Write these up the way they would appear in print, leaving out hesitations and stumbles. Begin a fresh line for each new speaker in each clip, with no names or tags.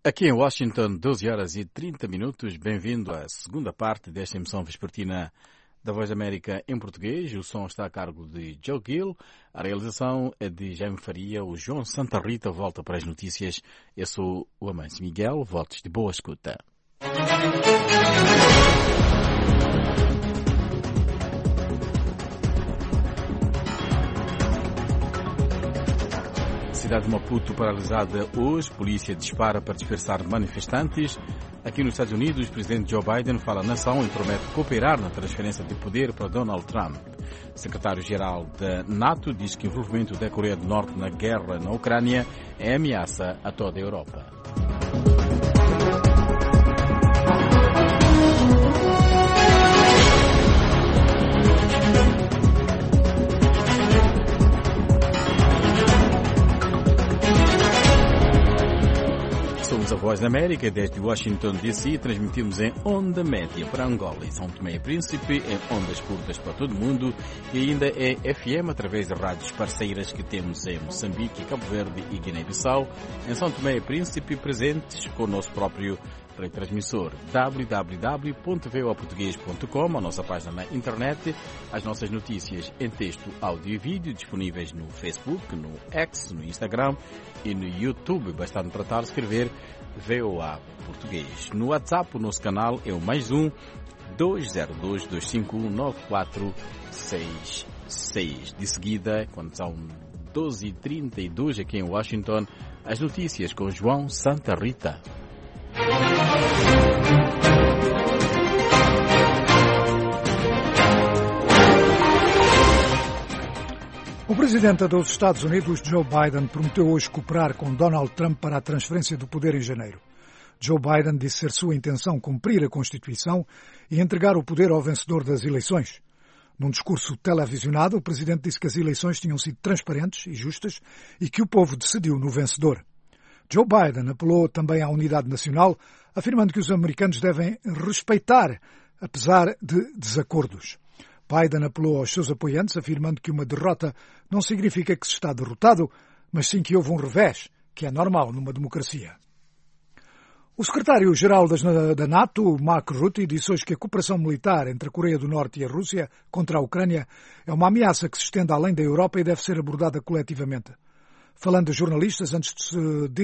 Aqui em Washington, 12 horas e 30 minutos. Bem-vindo à segunda parte desta emissão vespertina da Voz da América em português. O som está a cargo de Joe Gill. A realização é de Jaime Faria. O João Santa Rita volta para as notícias. Eu sou o Amâncio Miguel. Votos de boa escuta. Cidade de Maputo paralisada hoje. Polícia dispara para dispersar manifestantes. Aqui nos Estados Unidos, o presidente Joe Biden fala à nação e promete cooperar na transferência de poder para Donald Trump. O secretário-geral da NATO diz que o envolvimento da Coreia do Norte na guerra na Ucrânia é ameaça a toda a Europa. Somos a Voz da América desde Washington, D.C. Transmitimos em onda média para Angola e São Tomé e Príncipe, em ondas curtas para todo o mundo e ainda é FM através de rádios parceiras que temos em Moçambique, Cabo Verde e Guiné-Bissau. Em São Tomé e Príncipe, presentes com o nosso próprio retransmissor www.voaportugues.com, a nossa página na internet, as nossas notícias em texto, áudio e vídeo disponíveis no Facebook, no X, no Instagram e no YouTube. Bastante tratar de escrever VOA Português. No WhatsApp, o nosso canal é o +1 202 251 9466. De seguida, quando são 12h32 aqui em Washington, as notícias com João Santa Rita.
O presidente dos Estados Unidos, Joe Biden, prometeu hoje cooperar com Donald Trump para a transferência do poder em janeiro. Joe Biden disse ser sua intenção cumprir a Constituição e entregar o poder ao vencedor das eleições. Num discurso televisionado, o presidente disse que as eleições tinham sido transparentes e justas e que o povo decidiu no vencedor. Joe Biden apelou também à unidade nacional, afirmando que os americanos devem respeitar, apesar de desacordos. Biden apelou aos seus apoiantes, afirmando que uma derrota não significa que se está derrotado, mas sim que houve um revés, que é normal numa democracia. O secretário-geral da NATO, Mark Rutte, disse hoje que a cooperação militar entre a Coreia do Norte e a Rússia contra a Ucrânia é uma ameaça que se estende além da Europa e deve ser abordada coletivamente. Falando a jornalistas antes de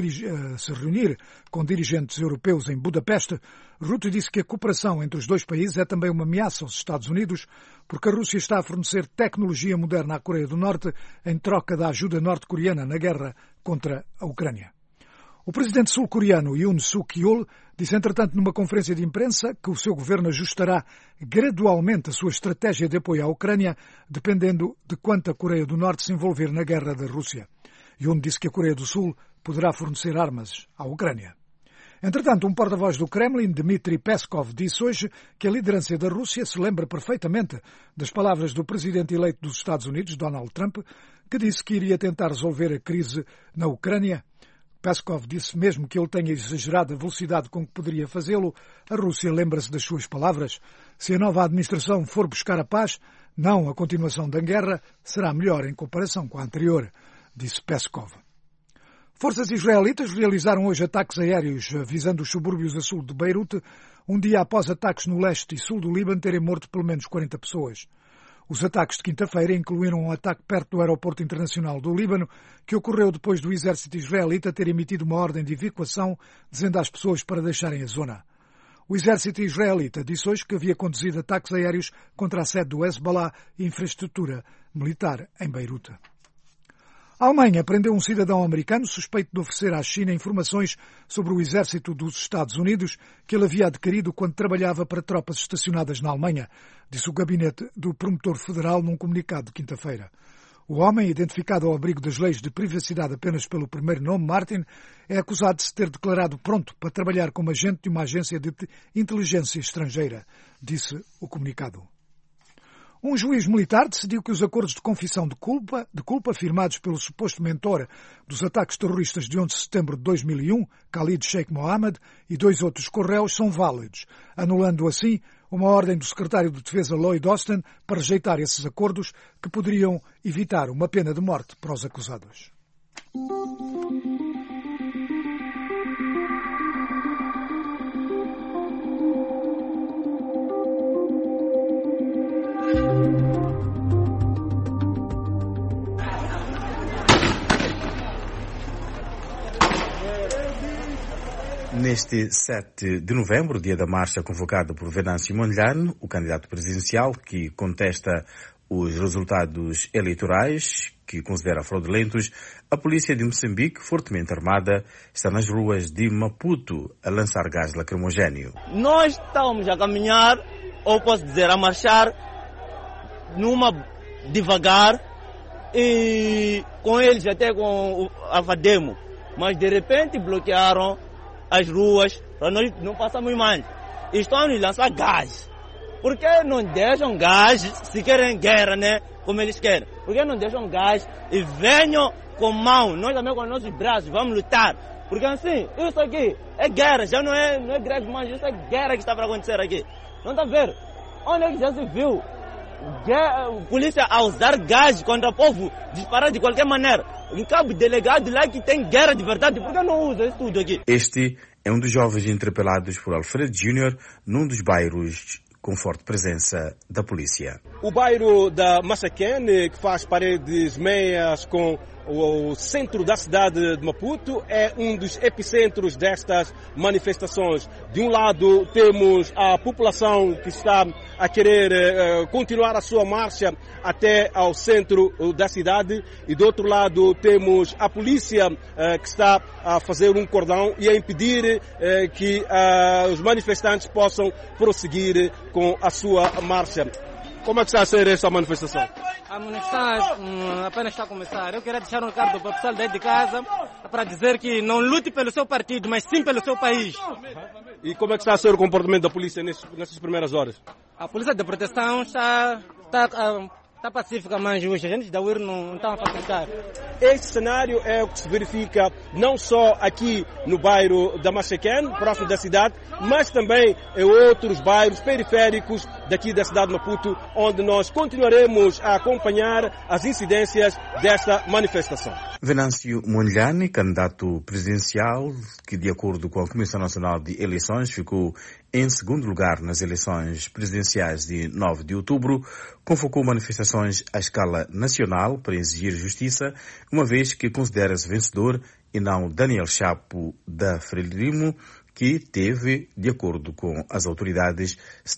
se reunir com dirigentes europeus em Budapeste, Rutte disse que a cooperação entre os dois países é também uma ameaça aos Estados Unidos, porque a Rússia está a fornecer tecnologia moderna à Coreia do Norte em troca da ajuda norte-coreana na guerra contra a Ucrânia. O presidente sul-coreano Yoon Suk-yeol disse, entretanto, numa conferência de imprensa, que o seu governo ajustará gradualmente a sua estratégia de apoio à Ucrânia, dependendo de quanto a Coreia do Norte se envolver na guerra da Rússia. Yoon disse que a Coreia do Sul poderá fornecer armas à Ucrânia. Entretanto, um porta-voz do Kremlin, Dmitry Peskov, disse hoje que a liderança da Rússia se lembra perfeitamente das palavras do presidente eleito dos Estados Unidos, Donald Trump, que disse que iria tentar resolver a crise na Ucrânia. Peskov disse mesmo que ele tenha exagerado a velocidade com que poderia fazê-lo. A Rússia lembra-se das suas palavras. Se a nova administração for buscar a paz, não a continuação da guerra, será melhor em comparação com a anterior, disse Peskov. Forças israelitas realizaram hoje ataques aéreos visando os subúrbios a sul de Beirute, um dia após ataques no leste e sul do Líbano terem morto pelo menos 40 pessoas. Os ataques de quinta-feira incluíram um ataque perto do aeroporto internacional do Líbano, que ocorreu depois do exército israelita ter emitido uma ordem de evacuação, dizendo às pessoas para deixarem a zona. O exército israelita disse hoje que havia conduzido ataques aéreos contra a sede do Hezbollah e infraestrutura militar em Beirute. A Alemanha prendeu um cidadão americano suspeito de oferecer à China informações sobre o exército dos Estados Unidos que ele havia adquirido quando trabalhava para tropas estacionadas na Alemanha, disse o gabinete do promotor federal num comunicado de quinta-feira. O homem, identificado ao abrigo das leis de privacidade apenas pelo primeiro nome, Martin, é acusado de se ter declarado pronto para trabalhar como agente de uma agência de inteligência estrangeira, disse o comunicado. Um juiz militar decidiu que os acordos de confissão de culpa firmados pelo suposto mentor dos ataques terroristas de 11 de setembro de 2001, Khalid Sheikh Mohammed, e 2 outros correios são válidos, anulando assim uma ordem do secretário de Defesa Lloyd Austin para rejeitar esses acordos que poderiam evitar uma pena de morte para os acusados.
Neste 7 de novembro, dia da marcha convocada por Venâncio Mondlane, o candidato presidencial que contesta os resultados eleitorais, que considera fraudulentos, a polícia de Moçambique, fortemente armada, está nas ruas de Maputo a lançar gás lacrimogéneo.
Nós estamos a caminhar, ou posso dizer, a marchar, devagar, e com eles até com a Fademo, mas de repente bloquearam as ruas, para nós não passarmos mais. E estão a nos lançar gás. Por que não deixam gás, se querem guerra, né? Como eles querem? Por que não deixam gás e venham com mão, nós também com nossos braços, vamos lutar. Porque assim, isso aqui é guerra, já não é greve mais, isso é guerra que está para acontecer aqui. Não está a ver? Onde é que já se viu? Polícia a usar gás contra o povo, disparar de qualquer maneira. Em cabo delegado lá que tem guerra de verdade, por que não usa isso tudo aqui?
Este é um dos jovens interpelados por Alfredo Júnior num dos bairros com forte presença da polícia.
O bairro da Maçaquene, que faz paredes meias com o centro da cidade de Maputo, é um dos epicentros destas manifestações. De um lado temos a população que está a querer continuar a sua marcha até ao centro da cidade e do outro lado temos a polícia que está a fazer um cordão e a impedir que os manifestantes possam prosseguir com a sua marcha. Como é que está a ser esta manifestação?
A manifestação apenas está a começar. Eu queria deixar um recado para o pessoal daí de casa para dizer que não lute pelo seu partido, mas sim pelo seu país.
E como é que está a ser o comportamento da polícia nessas primeiras horas?
A polícia de proteção está pacífica, mas os agentes da UIR não estão a facilitar.
Este cenário é o que se verifica não só aqui no bairro da Maçaquene, próximo da cidade, mas também em outros bairros periféricos daqui da cidade de Maputo, onde nós continuaremos a acompanhar as incidências desta manifestação.
Venâncio Mondlane, candidato presidencial, que de acordo com a Comissão Nacional de Eleições ficou em segundo lugar nas eleições presidenciais de 9 de outubro, convocou manifestações à escala nacional para exigir justiça, uma vez que considera-se vencedor e não Daniel Chapo da Frelimo, que teve, de acordo com as autoridades,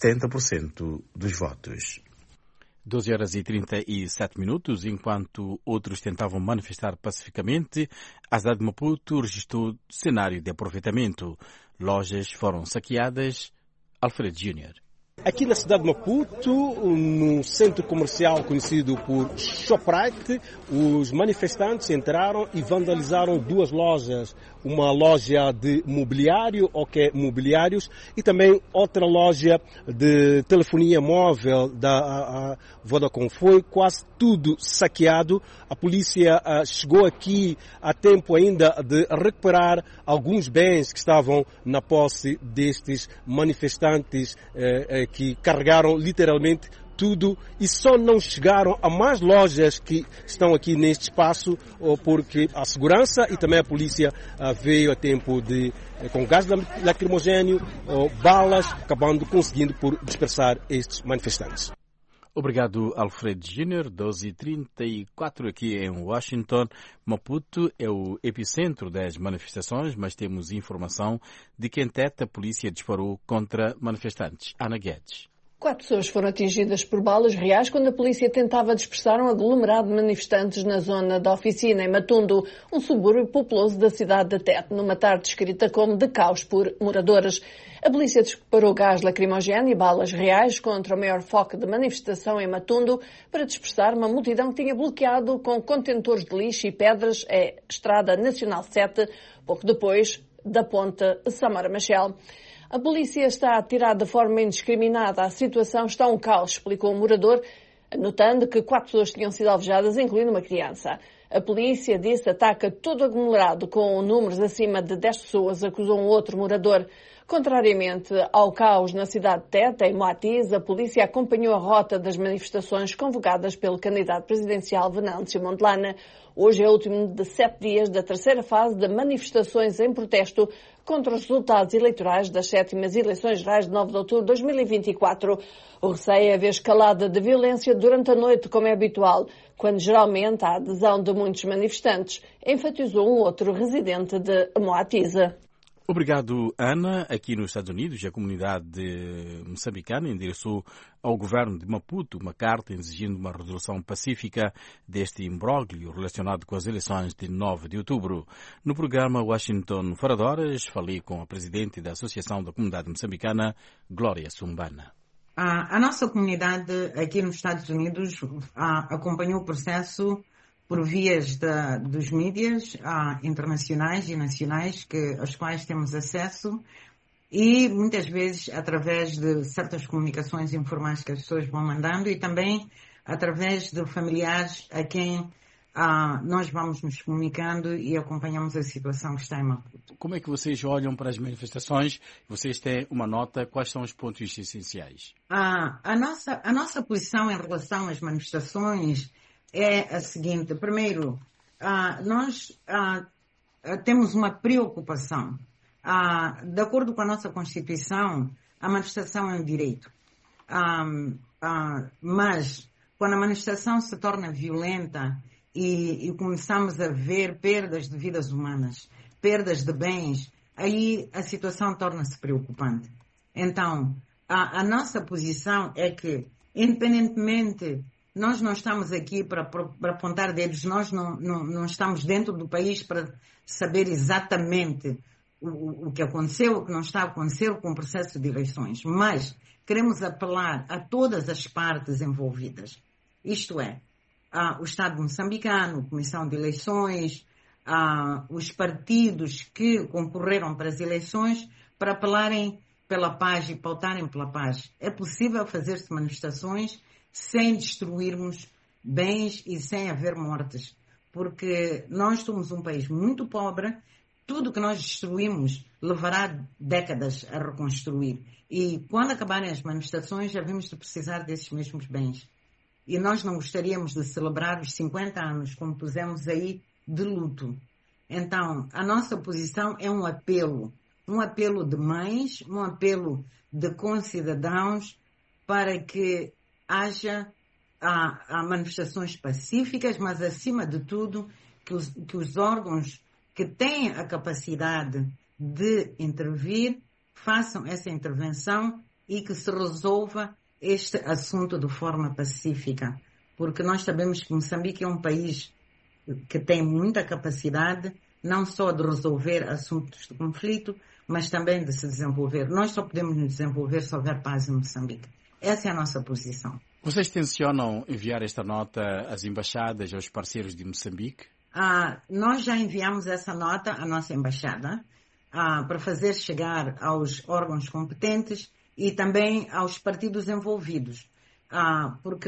70% dos votos.
12 horas e 37 minutos, enquanto outros tentavam manifestar pacificamente, a cidade de Maputo registrou cenário de aproveitamento. Lojas foram saqueadas. Alfredo Júnior.
Aqui na cidade de Maputo, no centro comercial conhecido por Shoprite, os manifestantes entraram e vandalizaram duas lojas. Uma loja de mobiliário, OK Mobiliários, e também outra loja de telefonia móvel da Vodacom. Foi quase tudo saqueado. A polícia chegou aqui a tempo ainda de recuperar alguns bens que estavam na posse destes manifestantes que carregaram literalmente tudo e só não chegaram a mais lojas que estão aqui neste espaço porque a segurança e também a polícia veio a tempo de com gás lacrimogéneo, balas, conseguindo por dispersar estes manifestantes.
Obrigado, Alfredo Júnior. 12h34 aqui em Washington. Maputo é o epicentro das manifestações, mas temos informação de que em Tete a polícia disparou contra manifestantes. Ana Guedes.
4 pessoas foram atingidas por balas reais quando a polícia tentava dispersar um aglomerado de manifestantes na zona da oficina, em Matundu, um subúrbio populoso da cidade de Tete, numa tarde descrita como de caos por moradores. A polícia disparou gás lacrimogéneo e balas reais contra o maior foco de manifestação em Matundu para dispersar uma multidão que tinha bloqueado com contentores de lixo e pedras a Estrada Nacional 7, pouco depois da ponte Samara Machel. A polícia está a atirar de forma indiscriminada. A situação está um caos, explicou um morador, notando que 4 pessoas tinham sido alvejadas, incluindo uma criança. A polícia disse ataca todo aglomerado com números acima de 10 pessoas, acusou um outro morador. Contrariamente ao caos na cidade de Tete, em Moatize, a polícia acompanhou a rota das manifestações convocadas pelo candidato presidencial Venâncio Mondlane. Hoje é o último de 7 dias da terceira fase de manifestações em protesto contra os resultados eleitorais das 7ª eleições gerais de 9 de outubro de 2024. O receio é haver escalada de violência durante a noite, como é habitual, quando geralmente há adesão de muitos manifestantes, enfatizou um outro residente de Moatize.
Obrigado, Ana. Aqui nos Estados Unidos, a comunidade moçambicana endereçou ao governo de Maputo uma carta exigindo uma resolução pacífica deste imbróglio relacionado com as eleições de 9 de outubro. No programa Washington Fora de Horas, falei com a presidente da Associação da Comunidade Moçambicana, Glória Sumbana.
A nossa comunidade aqui nos Estados Unidos acompanhou o processo por vias dos mídias internacionais e nacionais aos quais temos acesso e muitas vezes através de certas comunicações informais que as pessoas vão mandando e também através de familiares a quem nós vamos nos comunicando e acompanhamos a situação que está em Maputo.
Como é que vocês olham para as manifestações? Vocês têm uma nota, quais são os pontos essenciais?
A nossa posição em relação às manifestações é a seguinte. Primeiro, nós temos uma preocupação. De acordo com a nossa Constituição, a manifestação é um direito. Mas, quando a manifestação se torna violenta e começamos a ver perdas de vidas humanas, perdas de bens, aí a situação torna-se preocupante. Então, a nossa posição é que, independentemente, nós não estamos aqui para apontar dedos, nós não estamos dentro do país para saber exatamente o que aconteceu, o que não está a acontecer com o processo de eleições, mas queremos apelar a todas as partes envolvidas, isto é, o Estado moçambicano, a Comissão de Eleições, os partidos que concorreram para as eleições para apelarem pela paz e pautarem pela paz. É possível fazer-se manifestações sem destruirmos bens e sem haver mortes, porque nós somos um país muito pobre, tudo que nós destruímos levará décadas a reconstruir e quando acabarem as manifestações já vamos de precisar desses mesmos bens. E nós não gostaríamos de celebrar os 50 anos, como pusemos aí, de luto. Então, a nossa posição é um apelo de mães, um apelo de concidadãos para que haja manifestações pacíficas, mas acima de tudo que os órgãos que têm a capacidade de intervir façam essa intervenção e que se resolva este assunto de forma pacífica, porque nós sabemos que Moçambique é um país que tem muita capacidade não só de resolver assuntos de conflito, mas também de se desenvolver. Nós só podemos nos desenvolver se houver paz em Moçambique. Essa é a nossa posição.
Vocês tencionam enviar esta nota às embaixadas, aos parceiros de Moçambique?
Nós já enviamos essa nota à nossa embaixada para fazer chegar aos órgãos competentes e também aos partidos envolvidos, porque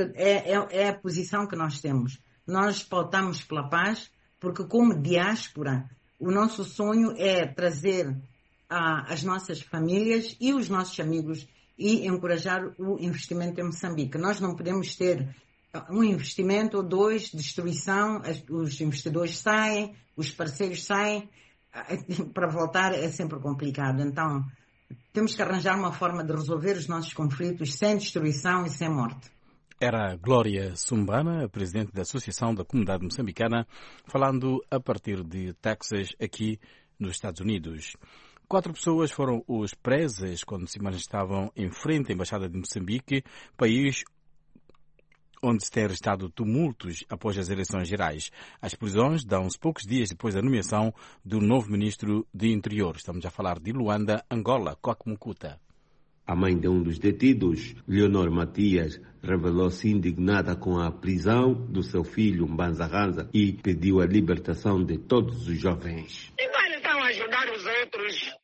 é a posição que nós temos. Nós pautamos pela paz, porque como diáspora, o nosso sonho é trazer as nossas famílias e os nossos amigos e encorajar o investimento em Moçambique. Nós não podemos ter um investimento ou dois, destruição, os investidores saem, os parceiros saem, para voltar é sempre complicado. Então, temos que arranjar uma forma de resolver os nossos conflitos sem destruição e sem morte.
Era Glória Sumbana, presidente da Associação da Comunidade Moçambicana, falando a partir de Texas, aqui nos Estados Unidos. 4 pessoas foram os presas quando se manifestavam em frente à Embaixada de Moçambique, país onde se tem arrestado tumultos após as eleições gerais. As prisões dão-se poucos dias depois da nomeação do novo ministro de Interior. Estamos a falar de Luanda, Angola, Kokmukuta.
A mãe de um dos detidos, Leonor Matias, revelou-se indignada com a prisão do seu filho, Mbanza Ranza, e pediu a libertação de todos os jovens.
E quando estão a ajudar os outros,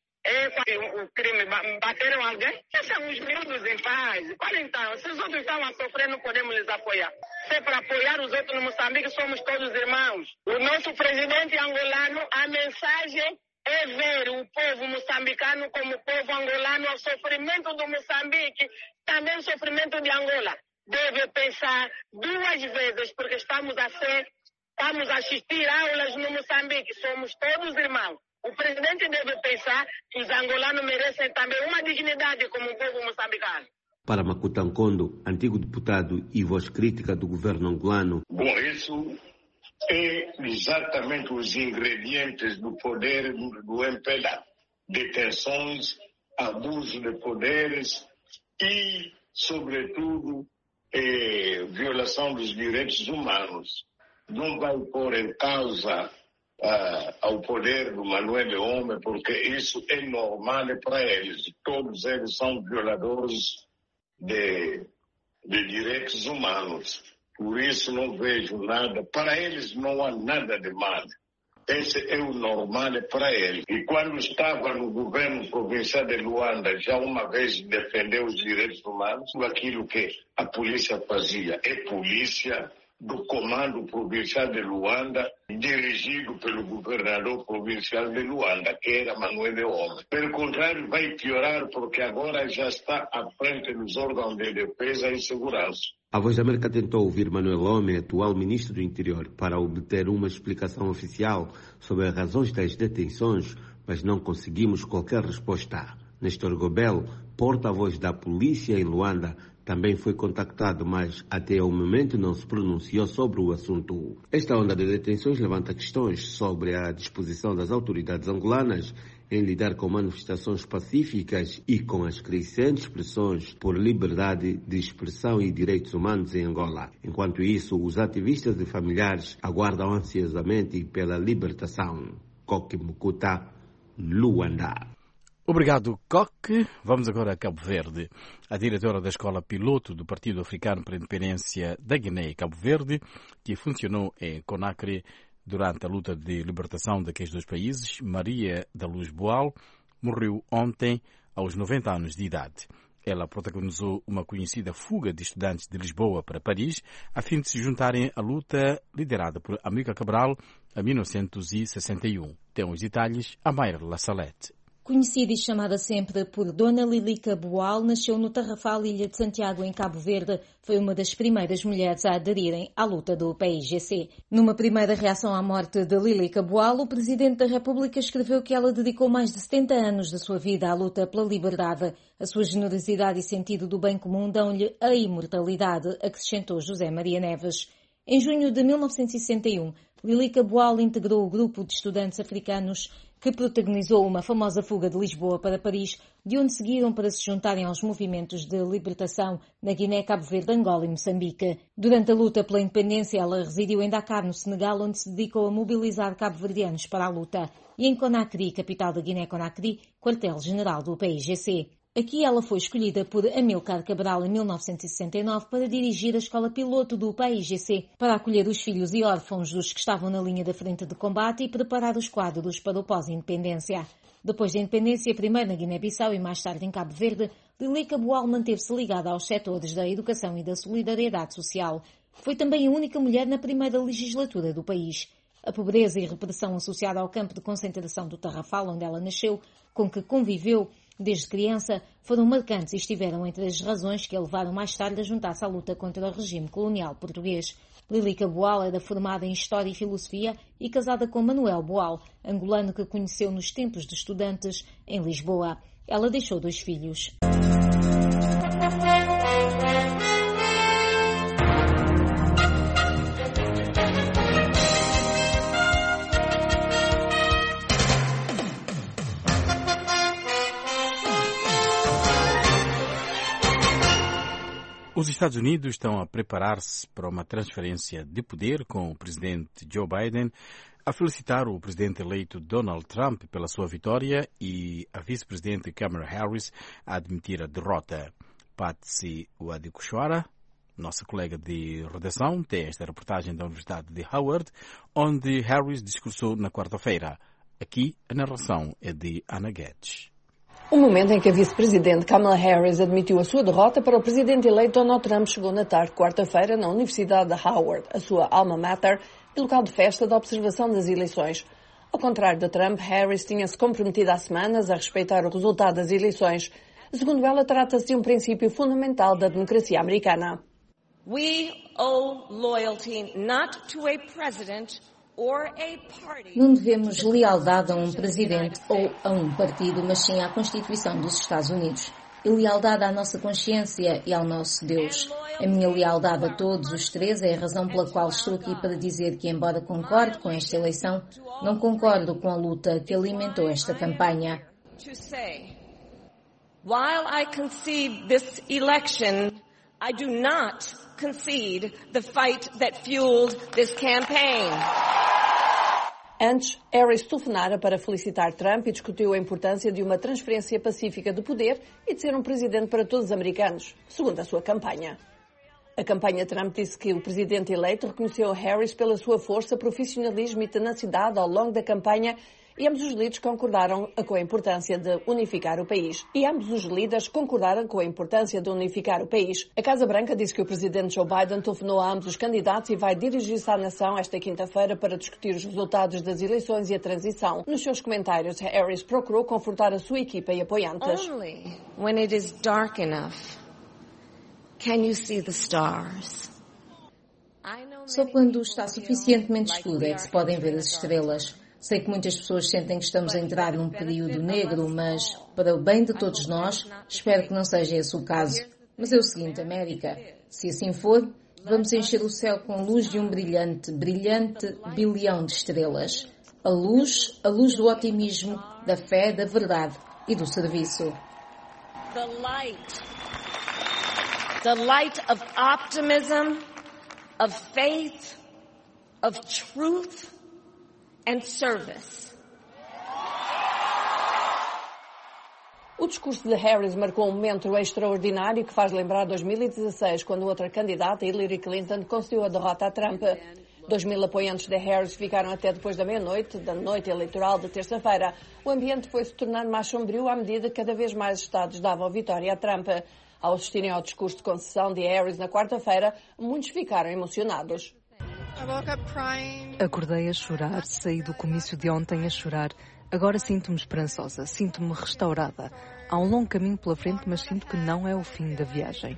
o crime, bateram alguém? Deixam os miúdos em paz. Então, se os outros estão a sofrer, não podemos lhes apoiar. Se é para apoiar os outros no Moçambique, somos todos irmãos. O nosso presidente angolano, a mensagem é ver o povo moçambicano como povo angolano, o sofrimento do Moçambique, também o sofrimento de Angola. Deve pensar 2 vezes, porque estamos a ser Estamos a assistir aulas no Moçambique, somos todos irmãos. O presidente deve pensar que os angolanos merecem também uma dignidade como o povo moçambicano.
Para Makuta Nkondo, antigo deputado e voz crítica do governo angolano.
Bom, isso é exatamente os ingredientes do poder do MPLA. Detenções, abuso de poderes e, sobretudo, violação dos direitos humanos. Não vai pôr em causa ao poder do Manuel Homem, porque isso é normal para eles. Todos eles são violadores de direitos humanos. Por isso não vejo nada. Para eles não há nada de mal. Esse é o normal para eles. E quando estava no governo provincial de Luanda, já uma vez defendeu os direitos humanos, aquilo que a polícia fazia. É polícia do comando provincial de Luanda, dirigido pelo governador provincial de Luanda, que era Manuel Homem. Pelo contrário, vai piorar, porque agora já está à frente dos órgãos de defesa e segurança.
A Voz da América tentou ouvir Manuel Homem, atual ministro do Interior, para obter uma explicação oficial sobre as razões das detenções, mas não conseguimos qualquer resposta. Nestor Gobel, porta-voz da polícia em Luanda, também foi contactado, mas até ao momento não se pronunciou sobre o assunto. Esta onda de detenções levanta questões sobre a disposição das autoridades angolanas em lidar com manifestações pacíficas e com as crescentes pressões por liberdade de expressão e direitos humanos em Angola. Enquanto isso, os ativistas e familiares aguardam ansiosamente pela libertação. Koki Mukuta, Luanda.
Obrigado, Coque. Vamos agora a Cabo Verde. A diretora da Escola Piloto do Partido Africano para a Independência da Guiné e Cabo Verde, que funcionou em Conakry durante a luta de libertação daqueles dois países, Maria da Luz Boal, morreu ontem aos 90 anos de idade. Ela protagonizou uma conhecida fuga de estudantes de Lisboa para Paris, a fim de se juntarem à luta liderada por Amílcar Cabral em 1961. Tem os detalhes a Mayra Lassalete.
Conhecida e chamada sempre por Dona Lilica Boal, nasceu no Tarrafal, Ilha de Santiago, em Cabo Verde. Foi uma das primeiras mulheres a aderirem à luta do PAIGC. Numa primeira reação à morte de Lilica Boal, o Presidente da República escreveu que ela dedicou mais de 70 anos da sua vida à luta pela liberdade. A sua generosidade e sentido do bem comum dão-lhe a imortalidade, acrescentou José Maria Neves. Em junho de 1961, Lilica Boal integrou o grupo de estudantes africanos que protagonizou uma famosa fuga de Lisboa para Paris, de onde seguiram para se juntarem aos movimentos de libertação na Guiné, Cabo Verde, Angola e Moçambique. Durante a luta pela independência, ela residiu em Dakar, no Senegal, onde se dedicou a mobilizar cabo-verdianos para a luta, e em Conakry, capital da Guiné-Conakry, quartel-general do PAIGC. Aqui ela foi escolhida por Amílcar Cabral em 1969 para dirigir a escola piloto do PAIGC, para acolher os filhos e órfãos dos que estavam na linha da frente de combate e preparar os quadros para o pós-independência. Depois da independência, primeiro na Guiné-Bissau e mais tarde em Cabo Verde, Lilica Boal manteve-se ligada aos setores da educação e da solidariedade social. Foi também a única mulher na primeira legislatura do país. A pobreza e repressão associada ao campo de concentração do Tarrafal, onde ela nasceu, com que conviveu desde criança, foram marcantes e estiveram entre as razões que a levaram mais tarde a juntar-se à luta contra o regime colonial português. Lilica Boal era formada em História e Filosofia e casada com Manuel Boal, angolano que conheceu nos tempos de estudantes em Lisboa. Ela deixou 2 filhos.
Os Estados Unidos estão a preparar-se para uma transferência de poder, com o presidente Joe Biden a felicitar o presidente eleito Donald Trump pela sua vitória e a vice-presidente Kamala Harris a admitir a derrota. Patsy Wadikushwara, nossa colega de redação, tem esta reportagem da Universidade de Howard, onde Harris discursou na quarta-feira. Aqui a narração é de Ana Guedes.
O momento em que a vice-presidente Kamala Harris admitiu a sua derrota para o presidente eleito Donald Trump chegou na tarde de quarta-feira na Universidade de Howard, a sua alma mater e local de festa da observação das eleições. Ao contrário de Trump, Harris tinha-se comprometido há semanas a respeitar o resultado das eleições. Segundo ela, trata-se de um princípio fundamental da democracia americana.
We owe loyalty not to a president or a party.
Não devemos lealdade a um presidente ou a um partido, mas sim à Constituição dos Estados Unidos. E lealdade à nossa consciência e ao nosso Deus. A minha lealdade a todos os três é a razão pela qual estou aqui para dizer que, embora concorde com esta eleição, não concordo com a luta que alimentou esta campanha.
While I concede this election, I do not concede the fight that fueled this campaign.
Antes, Harris telefonara para felicitar Trump e discutiu a importância de uma transferência pacífica de poder e de ser um presidente para todos os americanos, segundo a sua campanha. A campanha Trump disse que o presidente eleito reconheceu Harris pela sua força, profissionalismo e tenacidade ao longo da campanha e ambos os líderes concordaram com a importância de unificar o país. A Casa Branca disse que o presidente Joe Biden telefonou a ambos os candidatos e vai dirigir-se à nação esta quinta-feira para discutir os resultados das eleições e a transição. Nos seus comentários, Harris procurou confortar a sua equipa e apoiantes.
Only when it is dark enough can you see the stars.
Só quando está suficientemente escuro é que se podem ver as estrelas. Sei que muitas pessoas sentem que estamos a entrar num período negro, mas, para o bem de todos nós, espero que não seja esse o caso. Mas é o seguinte, América, se assim for, vamos encher o céu com a luz de um brilhante bilhão de estrelas. A luz do otimismo, da fé, da verdade e do serviço.
The light of optimism, of faith, of truth and service.
O discurso de Harris marcou um momento extraordinário que faz lembrar 2016, quando outra candidata, Hillary Clinton, conseguiu a derrota a Trump. 2.000 apoiantes de Harris ficaram até depois da meia-noite, da noite eleitoral de terça-feira. O ambiente foi-se tornando mais sombrio à medida que cada vez mais estados davam vitória a Trump. Ao assistirem ao discurso de concessão de Harris na quarta-feira, muitos ficaram emocionados.
Acordei a chorar, saí do comício de ontem a chorar. Agora sinto-me esperançosa, sinto-me restaurada. Há um longo caminho pela frente, mas sinto que não é o fim da viagem.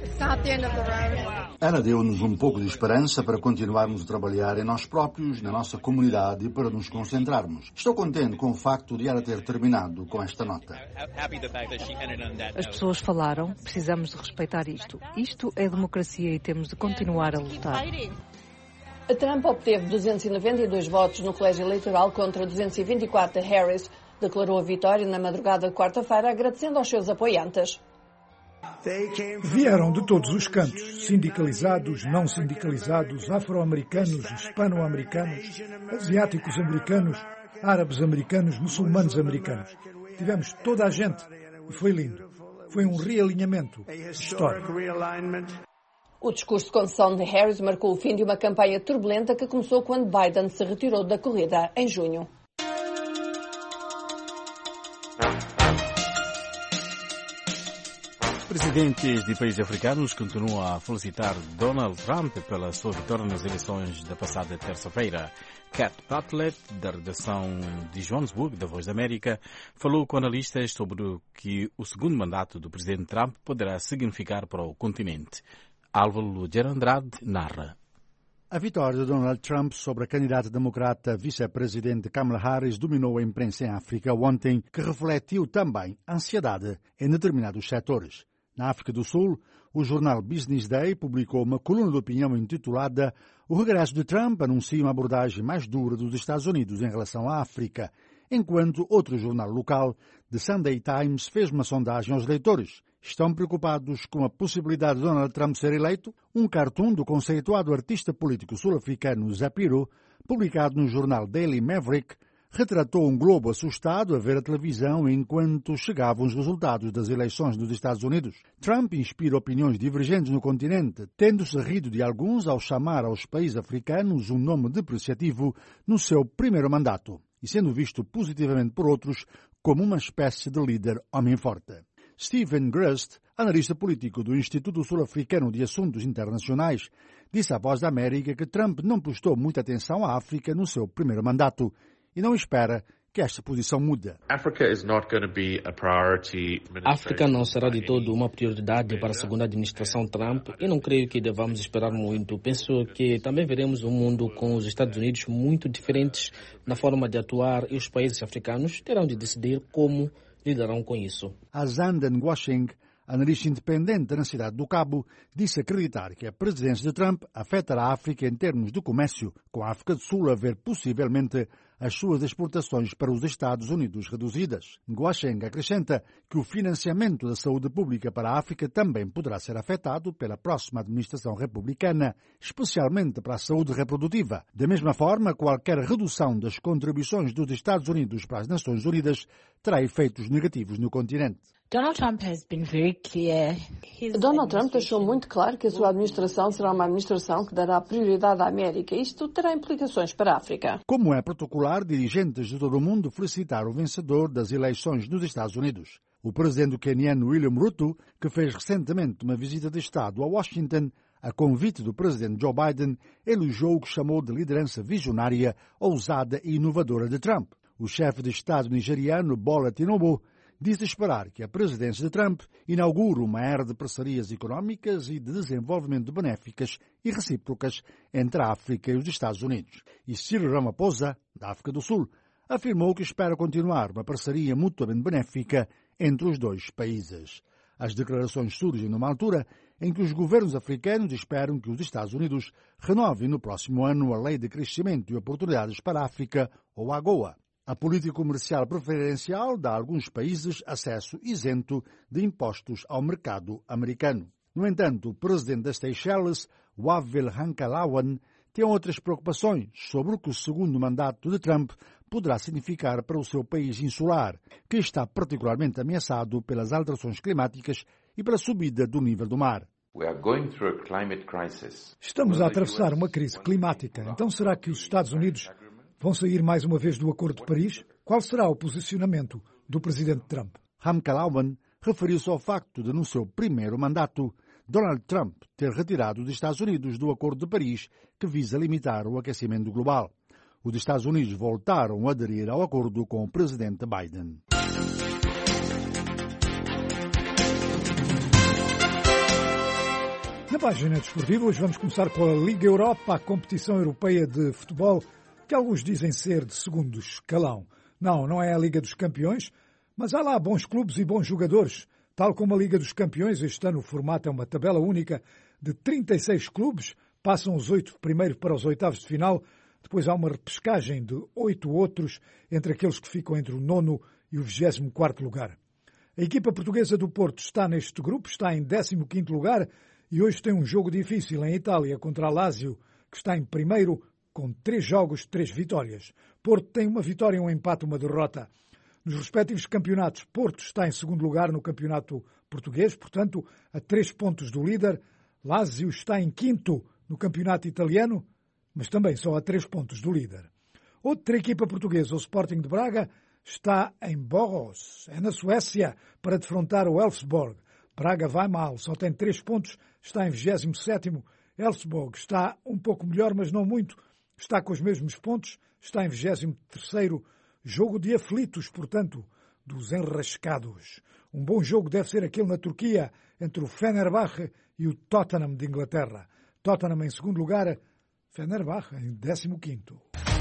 Ela deu-nos um pouco de esperança para continuarmos a trabalhar em nós próprios, na nossa comunidade e para nos concentrarmos. Estou contente com o facto de ela ter terminado com esta nota.
As pessoas falaram, precisamos de respeitar isto. Isto é democracia e temos de continuar a lutar.
Trump obteve 292 votos no colégio eleitoral contra 224 de Harris. Declarou a vitória na madrugada de quarta-feira, agradecendo aos seus apoiantes.
Vieram de todos os cantos, sindicalizados, não sindicalizados, afro-americanos, hispano-americanos, asiáticos americanos, árabes americanos, muçulmanos americanos. Tivemos toda a gente e foi lindo. Foi um realinhamento histórico.
O discurso de concessão de Harris marcou o fim de uma campanha turbulenta que começou quando Biden se retirou da corrida em junho.
Presidentes de países africanos continuam a felicitar Donald Trump pela sua vitória nas eleições da passada terça-feira. Kat Bartlett, da redação de Johannesburg, da Voz da América, falou com analistas sobre o que o segundo mandato do presidente Trump poderá significar para o continente. Álvaro Gerandrade narra.
A vitória de Donald Trump sobre a candidata democrata vice-presidente Kamala Harris dominou a imprensa em África ontem, que refletiu também ansiedade em determinados setores. Na África do Sul, o jornal Business Day publicou uma coluna de opinião intitulada "O regresso de Trump anuncia uma abordagem mais dura dos Estados Unidos em relação à África", enquanto outro jornal local, The Sunday Times, fez uma sondagem aos leitores. Estão preocupados com a possibilidade de Donald Trump ser eleito? Um cartoon do conceituado artista político sul-africano Zapiro, publicado no jornal Daily Maverick, retratou um globo assustado a ver a televisão enquanto chegavam os resultados das eleições dos Estados Unidos. Trump inspira opiniões divergentes no continente, tendo-se rido de alguns ao chamar aos países africanos um nome depreciativo no seu primeiro mandato, e sendo visto positivamente por outros como uma espécie de líder homem-forte. Stephen Grust, analista político do Instituto Sul-Africano de Assuntos Internacionais, disse à Voz da América que Trump não prestou muita atenção à África no seu primeiro mandato e não espera que esta posição muda.
A África não será de todo uma prioridade para a segunda administração Trump e não creio que devamos esperar muito. Penso que também veremos um mundo com os Estados Unidos muito diferentes na forma de atuar e os países africanos terão de decidir como lidarão com isso.
A Zanden Washing, analista independente na cidade do Cabo, disse acreditar que a presidência de Trump afetará a África em termos de comércio, com a África do Sul a ver possivelmente as suas exportações para os Estados Unidos reduzidas. Nguasheng acrescenta que o financiamento da saúde pública para a África também poderá ser afetado pela próxima administração republicana, especialmente para a saúde reprodutiva. Da mesma forma, qualquer redução das contribuições dos Estados Unidos para as Nações Unidas terá efeitos negativos no continente.
Donald Trump deixou muito claro que a sua administração será uma administração que dará prioridade à América. Isto terá implicações para a África.
Como é protocolar, dirigentes de todo o mundo felicitaram o vencedor das eleições nos Estados Unidos. O presidente queniano William Ruto, que fez recentemente uma visita de Estado a Washington, a convite do presidente Joe Biden, elogiou o que chamou de liderança visionária, ousada e inovadora de Trump. O chefe de Estado nigeriano, Bola Tinubu, disse esperar que a presidência de Trump inaugure uma era de parcerias económicas e de desenvolvimento benéficas e recíprocas entre a África e os Estados Unidos. E Cyril Ramaphosa, da África do Sul, afirmou que espera continuar uma parceria mutuamente benéfica entre os dois países. As declarações surgem numa altura em que os governos africanos esperam que os Estados Unidos renovem no próximo ano a Lei de Crescimento e Oportunidades para a África, ou AGOA. A política comercial preferencial dá a alguns países acesso isento de impostos ao mercado americano. No entanto, o presidente das Seychelles, Wavil Hankalawan, tem outras preocupações sobre o que o segundo mandato de Trump poderá significar para o seu país insular, que está particularmente ameaçado pelas alterações climáticas e pela subida do nível do mar.
Estamos a atravessar uma crise climática. Então será que os Estados Unidos vão sair mais uma vez do Acordo de Paris? Qual será o posicionamento do presidente Trump?
Hankalawan referiu-se ao facto de, no seu primeiro mandato, Donald Trump ter retirado os Estados Unidos do Acordo de Paris, que visa limitar o aquecimento global. Os Estados Unidos voltaram a aderir ao acordo com o presidente Biden.
Na página desportiva, hoje vamos começar com a Liga Europa, a competição europeia de futebol, que alguns dizem ser de segundo escalão. Não é a Liga dos Campeões, mas há lá bons clubes e bons jogadores. Tal como a Liga dos Campeões, este ano o formato é uma tabela única de 36 clubes, passam os 8 primeiros para os oitavos de final, depois há uma repescagem de 8 outros entre aqueles que ficam entre o 9º e o 24º lugar. A equipa portuguesa do Porto está neste grupo, está em 15º lugar e hoje tem um jogo difícil em Itália contra a Lazio, que está em primeiro, com 3 jogos, 3 vitórias. Porto tem uma vitória, um empate, uma derrota. Nos respectivos campeonatos, Porto está em segundo lugar no campeonato português, portanto, a 3 pontos do líder. Lazio está em quinto no campeonato italiano, mas também só a 3 pontos do líder. Outra equipa portuguesa, o Sporting de Braga, está em Borås, é na Suécia, para defrontar o Elfsborg. Braga vai mal, só tem 3 pontos, está em 27º. Elfsborg está um pouco melhor, mas não muito. Está com os mesmos pontos, está em 23º, jogo de aflitos, portanto, dos enrascados. Um bom jogo deve ser aquele na Turquia, entre o Fenerbahçe e o Tottenham de Inglaterra. Tottenham em segundo lugar, Fenerbahçe em 15º.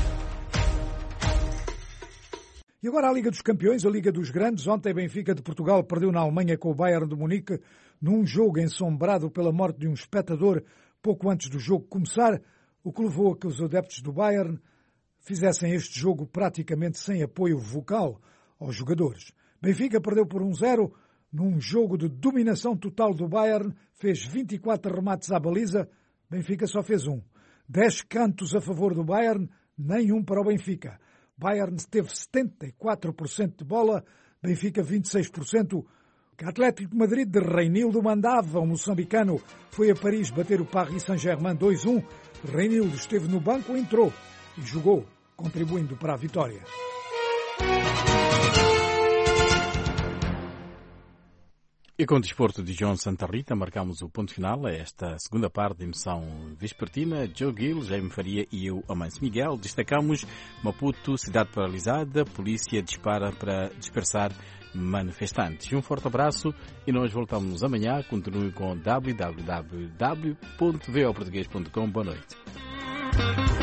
E agora a Liga dos Campeões, a Liga dos Grandes. Ontem Benfica de Portugal perdeu na Alemanha com o Bayern de Munique num jogo ensombrado pela morte de um espectador pouco antes do jogo começar, o que levou a que os adeptos do Bayern fizessem este jogo praticamente sem apoio vocal aos jogadores. Benfica perdeu por 1-0 num jogo de dominação total do Bayern, fez 24 remates à baliza, Benfica só fez 1. 10 cantos a favor do Bayern, nenhum para o Benfica. Bayern teve 74% de bola, Benfica 26%. O Atlético de Madrid de Reinildo mandava, o moçambicano foi a Paris bater o Paris Saint-Germain 2-1. Reinildo esteve no banco, entrou e jogou, contribuindo para a vitória.
E com o desporto de João Santa Rita, marcamos o ponto final a esta segunda parte da emissão vespertina. Joe Gill, Jaime Faria e eu, Amâncio Miguel, destacamos Maputo, cidade paralisada, polícia dispara para dispersar manifestantes. Um forte abraço e nós voltamos amanhã. Continue com www.voportugues.com. Boa noite.